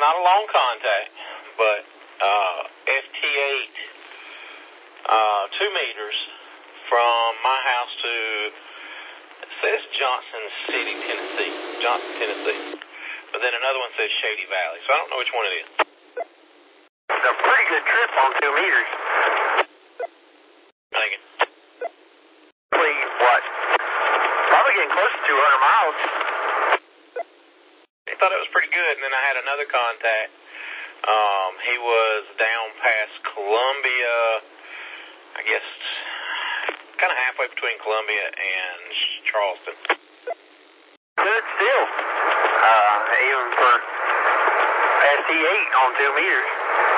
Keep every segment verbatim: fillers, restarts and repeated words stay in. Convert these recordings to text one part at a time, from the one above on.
not a long contact, but uh, F T eight, uh, two meters from my house to, it says Johnson City, Tennessee, Johnson, Tennessee. But then another one says Shady Valley, so I don't know which one it is. It's a pretty good trip on two meters. Thank you. Please, what? Probably getting close to two hundred miles. I thought it was pretty good, and then I had another contact. Um, he was down past Columbia, I guess, kind of halfway between Columbia and Charleston. Good still. Uh, even for F T eight on two meters.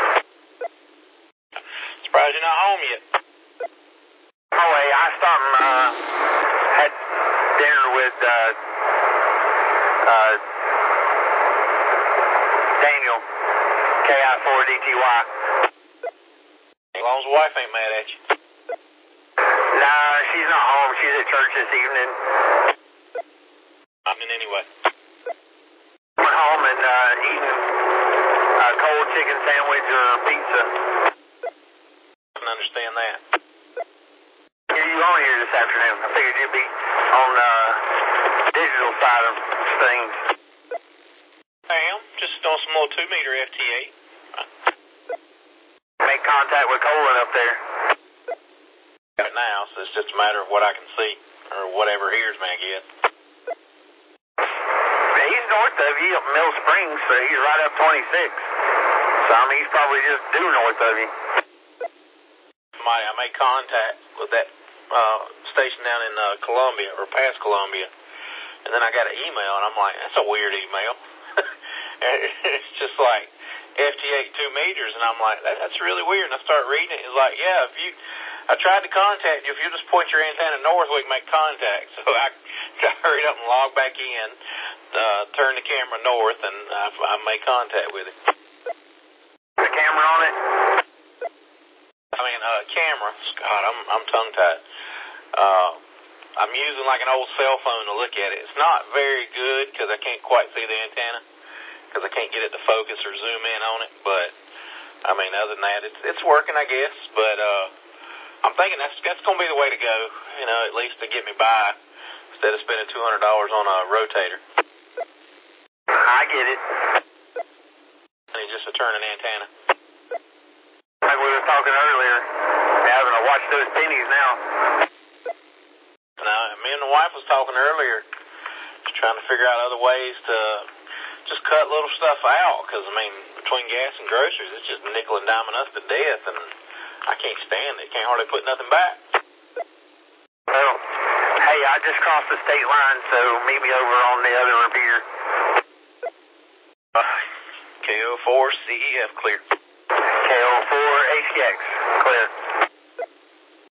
Surprised you're not home yet. Oh, hey, I stopped and uh, had dinner with uh, uh, Daniel, K I four D T Y. As long as the wife ain't mad at you. Nah, she's not home. She's at church this evening. I mean, anyway. Went home and uh, eaten a cold chicken sandwich or pizza. I can understand that. Are you on here this afternoon? I figured you'd be on the uh, digital side of things. I am. Just on some little two meter F T eight. Make contact with Colin up there. Got it now, so it's just a matter of what I can see, or whatever hears me, I guess. He's north of you up Mill Springs, so he's right up twenty-six. So, I mean, he's probably just due north of you. My, I made contact with that uh, station down in uh, Columbia, or past Columbia, and then I got an email, and I'm like, that's a weird email. It's just like F T eight two meters, and I'm like, that, that's really weird. And I start reading it. It's like, yeah, if you, I tried to contact you. If you just point your antenna north, we can make contact. So I, I hurried up and logged back in, uh, turned the camera north, and I, I made contact with it. The camera on it? I mean, uh, camera. God, I'm I'm tongue tied. Uh, I'm using like an old cell phone to look at it. It's not very good because I can't quite see the antenna, because I can't get it to focus or zoom in on it. But I mean, other than that, it's it's working, I guess. But uh, I'm thinking that's that's gonna be the way to go. You know, at least to get me by instead of spending two hundred dollars on a rotator. I get it. I need just to turn an antenna. Like we were talking earlier, having to watch those pennies now. Now, me and the wife was talking earlier, just trying to figure out other ways to just cut little stuff out, because, I mean, between gas and groceries, it's just nickel and diming us to death, and I can't stand it. Can't hardly put nothing back. Well, hey, I just crossed the state line, so meet me over on the other repeater. Uh, K O four C E F clear. K O four H X clear.